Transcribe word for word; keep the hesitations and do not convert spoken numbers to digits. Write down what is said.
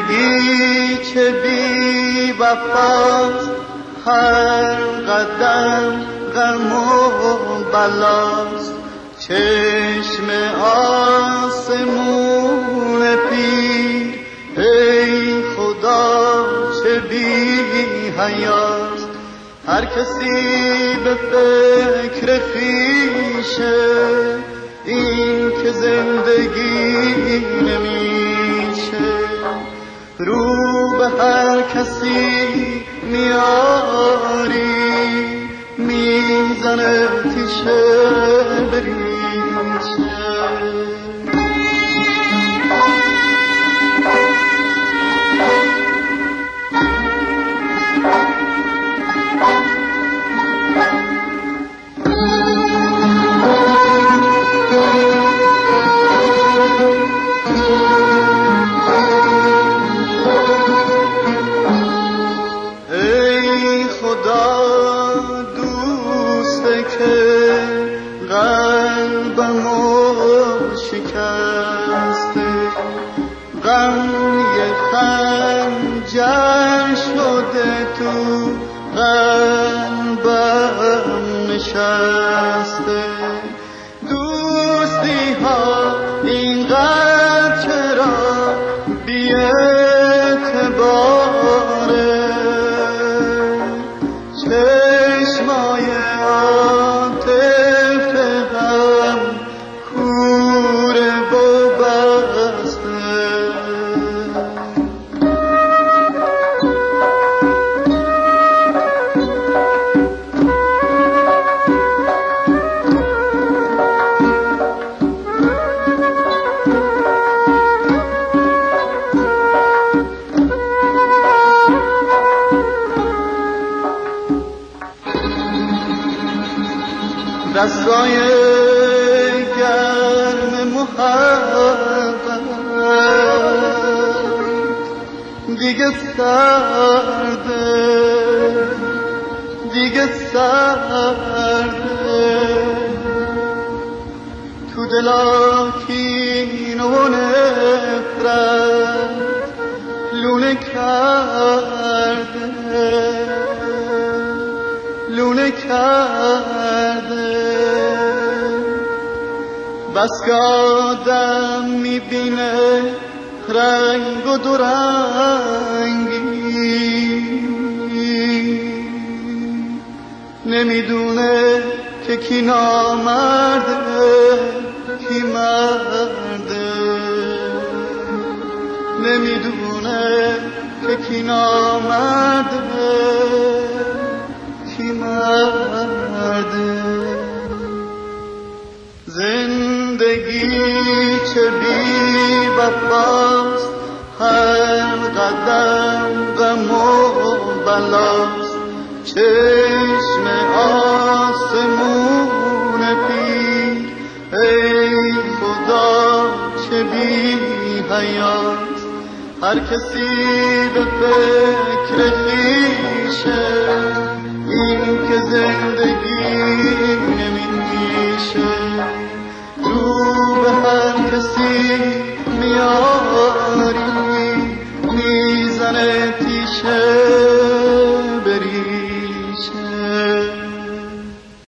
زندگی که بی وفاست، هر قدم غم و بلاست. چشم آسمون پیر ای خدا چه بی حیاست. هر کسی به فکر خویشه، این که زندگی نمیشه. رو به هر کسی میاری، میزنه تیشه بریشه. قلبمو شکسته، غم یه خنجر شده تو قلبم نشسته. دوستی ها اینقدر چرا بی اعتباره، چشمای دستای گرم محبت دیگه سرده، دیگه سرده. تو دلا کین و نفرت لونه کرده، لونه کرده. بس که آدم میبینه رنگ و دو رنگی، نمیدونه که کی نامرده کی مرده. نمیدونه که کی نامرده کی مرده. زندگی چه بی وفاست، هر قدم غم و بلاست. چشم آسمون پیر ای خدا چه بی حیاست. هر کسی به فکر خویشه، این که زندگی نمیشه. رو به هر کسی